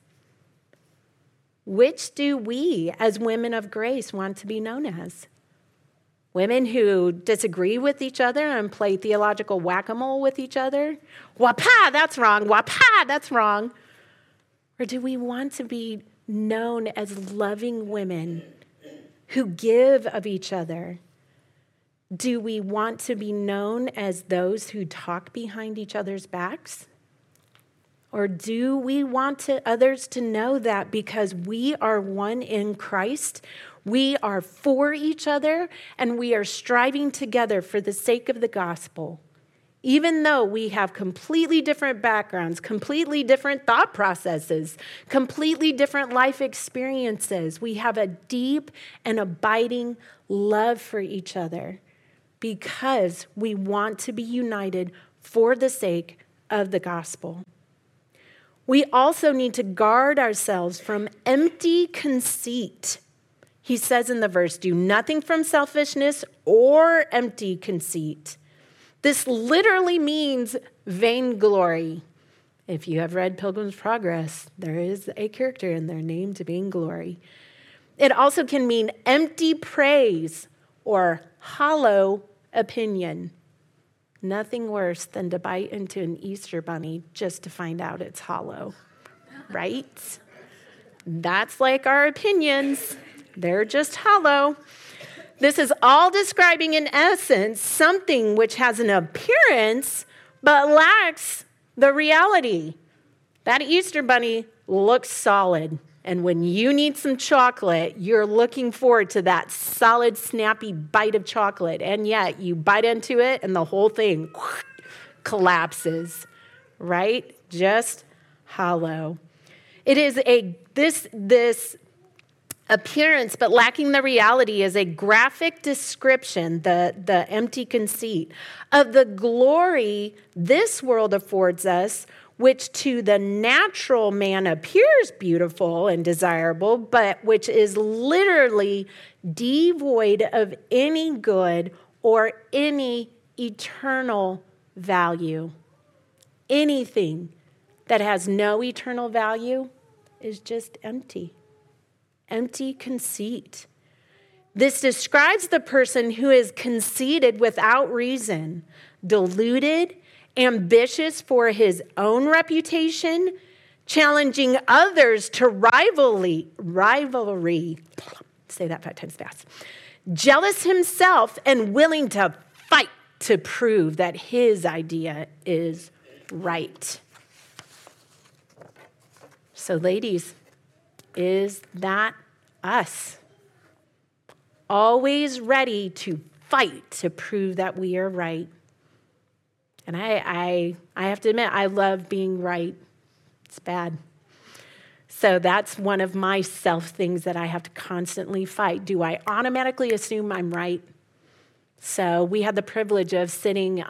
Which do we as women of grace want to be known as? Women who disagree with each other and play theological whack-a-mole with each other? Wapa, that's wrong. Wapa, that's wrong. Or do we want to be known as loving women who give of each other? Do we want to be known as those who talk behind each other's backs? Or do we want others to know that because we are one in Christ, we are for each other and we are striving together for the sake of the gospel? Even though we have completely different backgrounds, completely different thought processes, completely different life experiences, we have a deep and abiding love for each other because we want to be united for the sake of the gospel. We also need to guard ourselves from empty conceit. He says in the verse, do nothing from selfishness or empty conceit. This literally means vainglory. If you have read Pilgrim's Progress, there is a character in there named Vainglory. It also can mean empty praise or hollow opinion. Nothing worse than to bite into an Easter bunny just to find out it's hollow, right? That's like our opinions. They're just hollow. This is all describing, in essence, something which has an appearance but lacks the reality. That Easter bunny looks solid. And when you need some chocolate, you're looking forward to that solid, snappy bite of chocolate. And yet you bite into it and the whole thing collapses, right? Just hollow. It is this appearance, but lacking the reality, is a graphic description, the empty conceit, of the glory this world affords us, which to the natural man appears beautiful and desirable, but which is literally devoid of any good or any eternal value. Anything that has no eternal value is just empty. Empty conceit. This describes the person who is conceited without reason, deluded, ambitious for his own reputation, challenging others to rivalry, say that 5 times fast, jealous himself and willing to fight to prove that his idea is right. So ladies, is that us? Always ready to fight to prove that we are right. And I have to admit, I love being right. It's bad. So that's one of my self things that I have to constantly fight. Do I automatically assume I'm right? So we had the privilege of sitting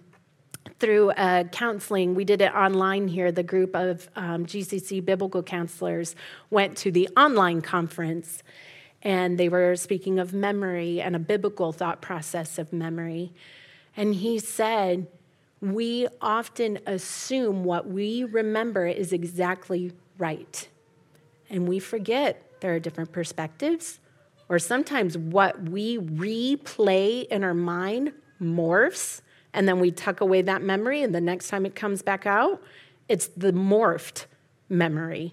through counseling. We did it online here. The group of GCC biblical counselors went to the online conference, and they were speaking of memory and a biblical thought process of memory. And he said, we often assume what we remember is exactly right. And we forget there are different perspectives, or sometimes what we replay in our mind morphs, and then we tuck away that memory, and the next time it comes back out, it's the morphed memory.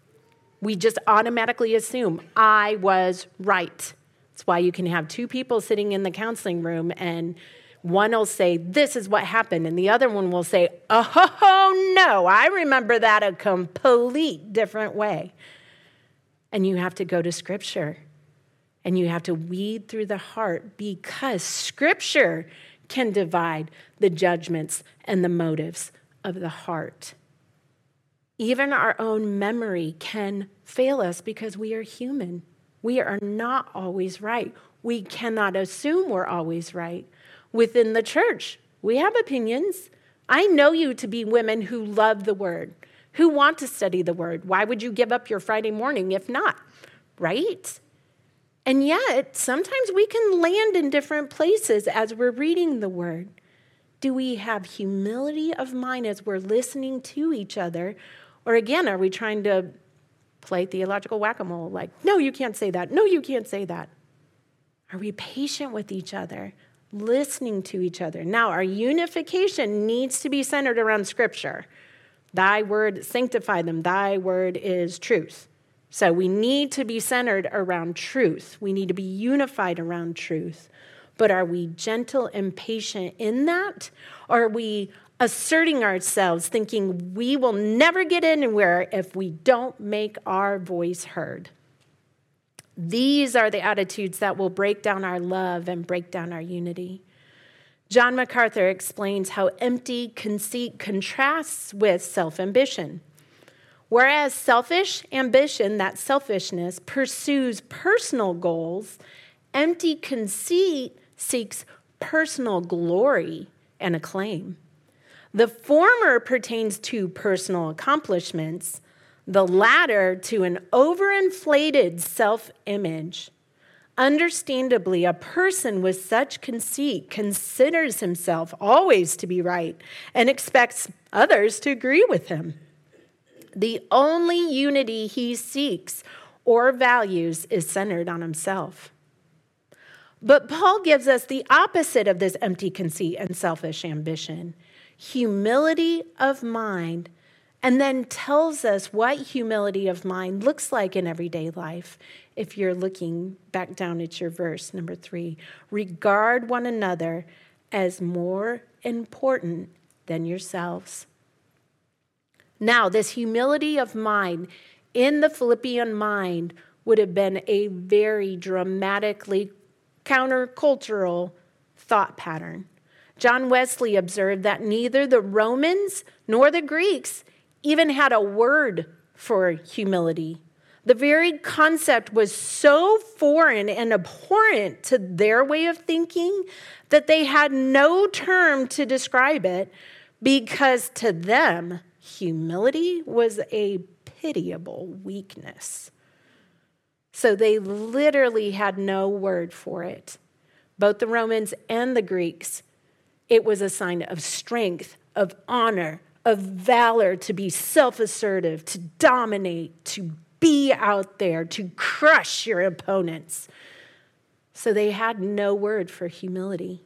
We just automatically assume, I was right. That's why you can have 2 people sitting in the counseling room, and one will say, this is what happened, and the other one will say, oh, no, I remember that a complete different way. And you have to go to Scripture, and you have to weed through the heart, because Scripture can divide the judgments and the motives of the heart. Even our own memory can fail us because we are human. We are not always right. We cannot assume we're always right. Within the church, we have opinions. I know you to be women who love the Word, who want to study the Word. Why would you give up your Friday morning if not? Right? And yet, sometimes we can land in different places as we're reading the Word. Do we have humility of mind as we're listening to each other? Or again, are we trying to play theological whack-a-mole? Like, no, you can't say that. No, you can't say that. Are we patient with each other, listening to each other? Now, our unification needs to be centered around Scripture. Thy word sanctify them. Thy word is truth. So we need to be centered around truth. We need to be unified around truth. But are we gentle and patient in that? Or are we asserting ourselves, thinking we will never get anywhere if we don't make our voice heard? These are the attitudes that will break down our love and break down our unity. John MacArthur explains how empty conceit contrasts with self-ambition. Whereas selfish ambition, that selfishness, pursues personal goals, empty conceit seeks personal glory and acclaim. The former pertains to personal accomplishments, the latter to an overinflated self-image. Understandably, a person with such conceit considers himself always to be right and expects others to agree with him. The only unity he seeks or values is centered on himself. But Paul gives us the opposite of this empty conceit and selfish ambition, humility of mind, and then tells us what humility of mind looks like in everyday life. If you're looking back down at your verse, number 3, regard one another as more important than yourselves. Now, this humility of mind in the Philippian mind would have been a very dramatically countercultural thought pattern. John Wesley observed that neither the Romans nor the Greeks even had a word for humility. The very concept was so foreign and abhorrent to their way of thinking that they had no term to describe it, because to them, humility was a pitiable weakness. So they literally had no word for it. Both the Romans and the Greeks, it was a sign of strength, of honor, of valor, to be self-assertive, to dominate, to be out there, to crush your opponents. So they had no word for humility.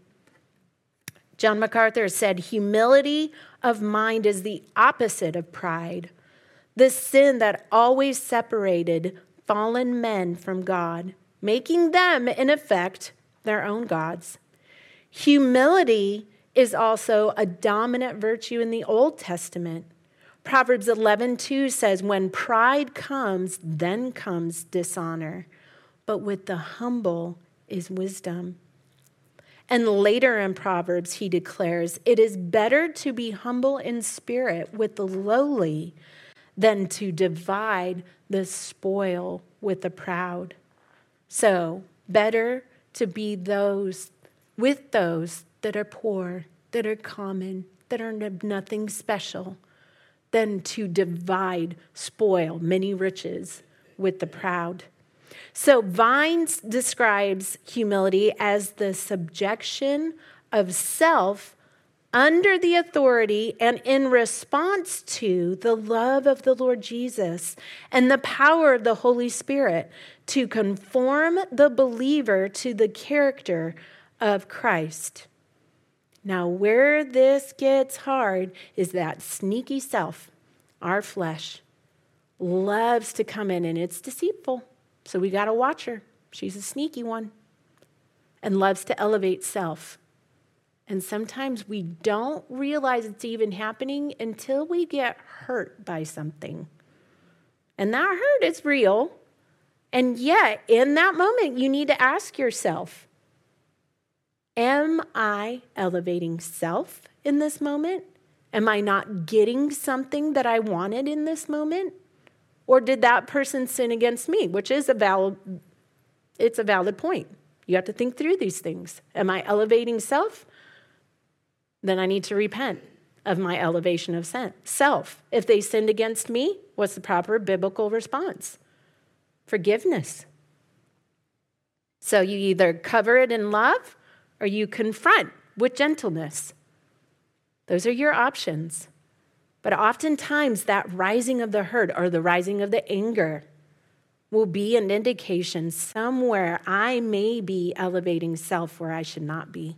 John MacArthur said, humility of mind is the opposite of pride, the sin that always separated fallen men from God, making them, in effect, their own gods. Humility is also a dominant virtue in the Old Testament. Proverbs 11:2 says, when pride comes, then comes dishonor, but with the humble is wisdom. And later in Proverbs, he declares, it is better to be humble in spirit with the lowly than to divide the spoil with the proud. So, better to be with those that are poor, that are common, that are nothing special, than to divide, spoil many riches with the proud. So Vines describes humility as the subjection of self under the authority and in response to the love of the Lord Jesus and the power of the Holy Spirit to conform the believer to the character of Christ. Now, where this gets hard is that sneaky self, our flesh, loves to come in, and it's deceitful. So we got to watch her. She's a sneaky one and loves to elevate self. And sometimes we don't realize it's even happening until we get hurt by something. And that hurt is real. And yet, in that moment, you need to ask yourself, am I elevating self in this moment? Am I not getting something that I wanted in this moment? Or did that person sin against me, which is a valid point. You have to think through these things. Am I elevating self? Then I need to repent of my elevation of self. If they sinned against me, what's the proper biblical response? Forgiveness. So you either cover it in love or you confront with gentleness. Those are your options. But oftentimes that rising of the hurt or the rising of the anger will be an indication somewhere I may be elevating self where I should not be.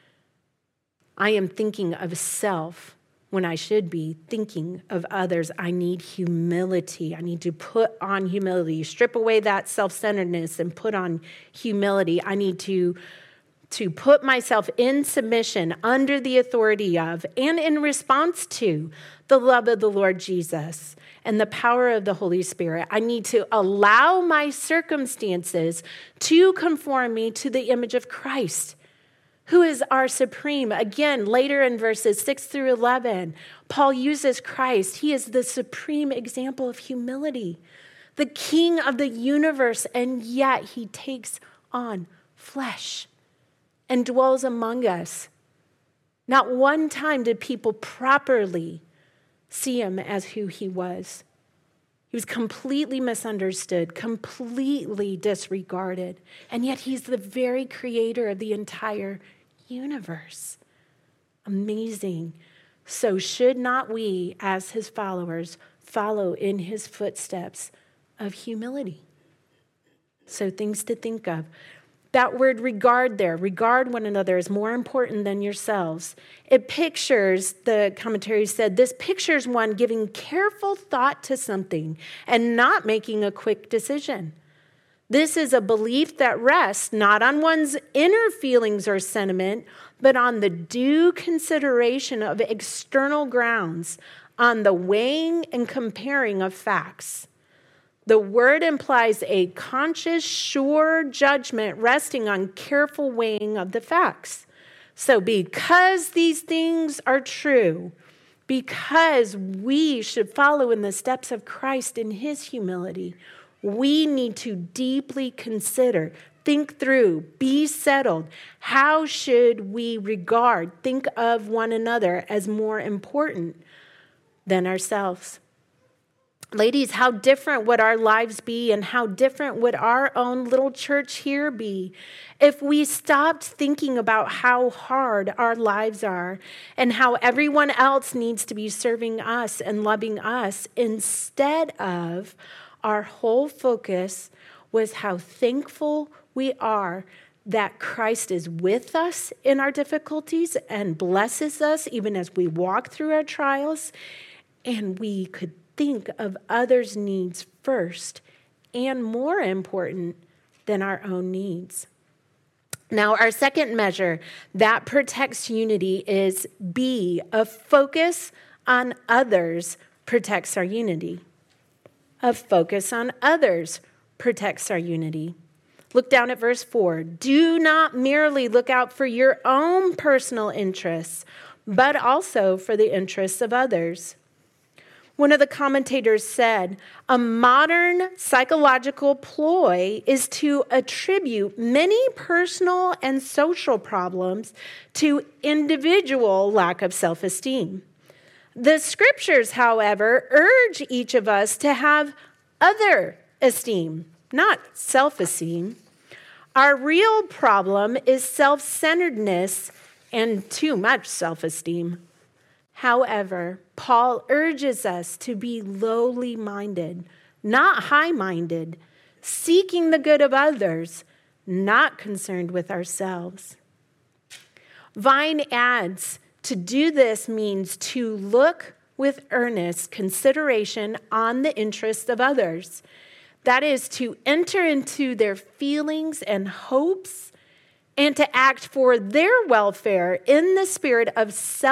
I am thinking of self when I should be thinking of others. I need humility. I need to put on humility, strip away that self-centeredness and put on humility. I need to put myself in submission under the authority of and in response to the love of the Lord Jesus and the power of the Holy Spirit. I need to allow my circumstances to conform me to the image of Christ, who is our supreme. Again, later in verses 6 through 11, Paul uses Christ. He is the supreme example of humility, the King of the universe, and yet he takes on flesh and dwells among us. Not one time did people properly see him as who he was. He was completely misunderstood, completely disregarded, and yet he's the very creator of the entire universe. Amazing. So should not we, as his followers, follow in his footsteps of humility? So things to think of. That word regard there, regard one another, is more important than yourselves. It pictures, the commentary said, this pictures one giving careful thought to something and not making a quick decision. This is a belief that rests not on one's inner feelings or sentiment, but on the due consideration of external grounds, on the weighing and comparing of facts. The word implies a conscious, sure judgment resting on careful weighing of the facts. So because these things are true, because we should follow in the steps of Christ in his humility, we need to deeply consider, think through, be settled. How should we think of one another as more important than ourselves? Ladies, how different would our lives be, and how different would our own little church here be if we stopped thinking about how hard our lives are and how everyone else needs to be serving us and loving us, instead of our whole focus was how thankful we are that Christ is with us in our difficulties and blesses us even as we walk through our trials, and we could think of others' needs first and more important than our own needs. Now, our second measure that protects unity is B, a focus on others protects our unity. A focus on others protects our unity. Look down at verse 4. Do not merely look out for your own personal interests, but also for the interests of others. One of the commentators said, a modern psychological ploy is to attribute many personal and social problems to individual lack of self-esteem. The scriptures, however, urge each of us to have other esteem, not self-esteem. Our real problem is self-centeredness and too much self-esteem. However, Paul urges us to be lowly minded, not high minded, seeking the good of others, not concerned with ourselves. Vine adds, to do this means to look with earnest consideration on the interests of others. That is, to enter into their feelings and hopes and to act for their welfare in the spirit of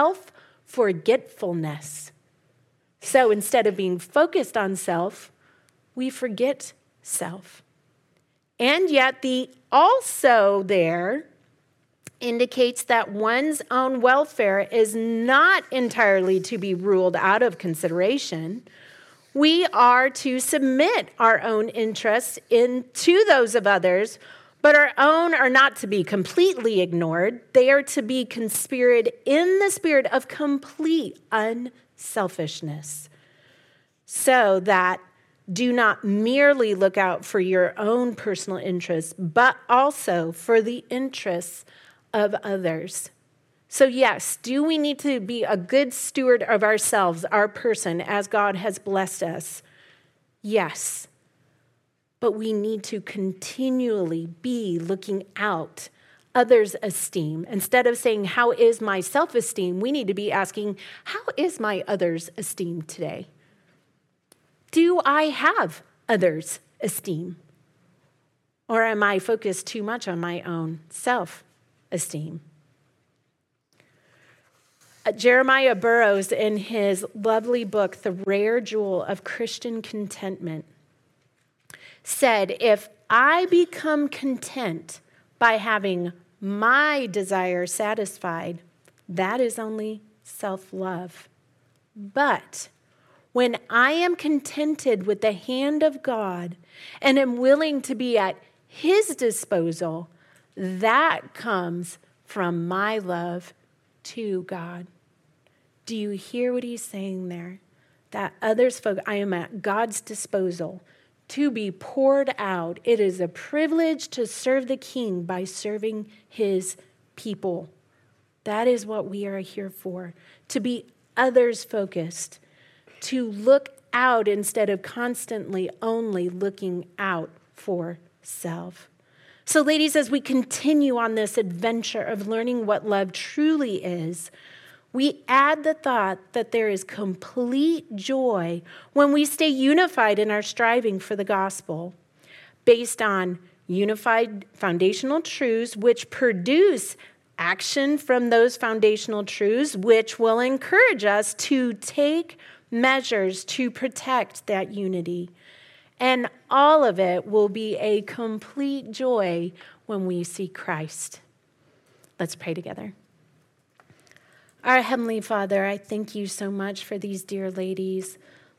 self-forgetfulness. So instead of being focused on self, we forget self. And yet the also there indicates that one's own welfare is not entirely to be ruled out of consideration. We are to submit our own interests to those of others, but our own are not to be completely ignored. They are to be conspired in the spirit of complete unselfishness, so that do not merely look out for your own personal interests, but also for the interests of others. So yes, do we need to be a good steward of ourselves, our person, as God has blessed us? Yes. But we need to continually be looking out others' esteem. Instead of saying, how is my self-esteem? We need to be asking, how is my others' esteem today? Do I have others' esteem? Or am I focused too much on my own self-esteem? Jeremiah Burroughs, in his lovely book, The Rare Jewel of Christian Contentment, said, if I become content by having my desire satisfied, that is only self-love. But when I am contented with the hand of God and am willing to be at his disposal, that comes from my love to God. Do you hear what he's saying there? That others, I am at God's disposal to be poured out. It is a privilege to serve the King by serving his people. That is what we are here for, to be others focused, to look out instead of constantly only looking out for self. So ladies, as we continue on this adventure of learning what love truly is, we add the thought that there is complete joy when we stay unified in our striving for the gospel, based on unified foundational truths which produce action from those foundational truths, which will encourage us to take measures to protect that unity. And all of it will be a complete joy when we see Christ. Let's pray together. Our Heavenly Father, I thank you so much for these dear ladies.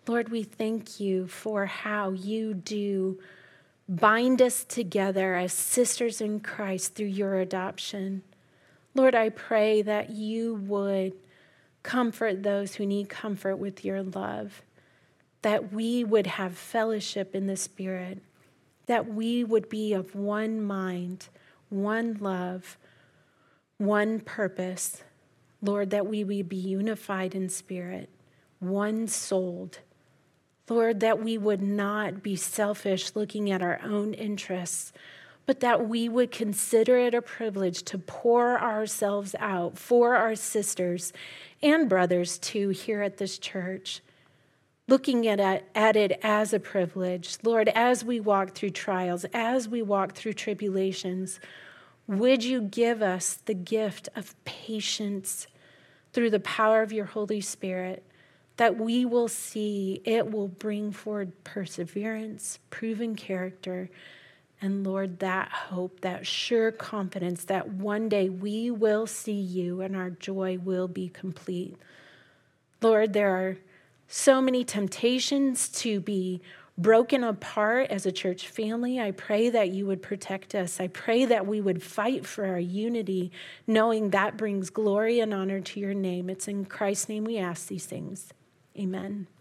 Lord, we thank you for how you do bind us together as sisters in Christ through your adoption. Lord, I pray that you would comfort those who need comfort with your love, that we would have fellowship in the Spirit, that we would be of one mind, one love, one purpose. Lord, that we would be unified in spirit, one-souled. Lord, that we would not be selfish looking at our own interests, but that we would consider it a privilege to pour ourselves out for our sisters and brothers too here at this church, looking at it as a privilege. Lord, as we walk through trials, as we walk through tribulations, would you give us the gift of patience through the power of your Holy Spirit, that we will see it will bring forward perseverance, proven character, and Lord, that hope, that sure confidence that one day we will see you and our joy will be complete. Lord, there are so many temptations to be broken apart as a church family. I pray that you would protect us. I pray that we would fight for our unity, knowing that brings glory and honor to your name. It's in Christ's name we ask these things. Amen.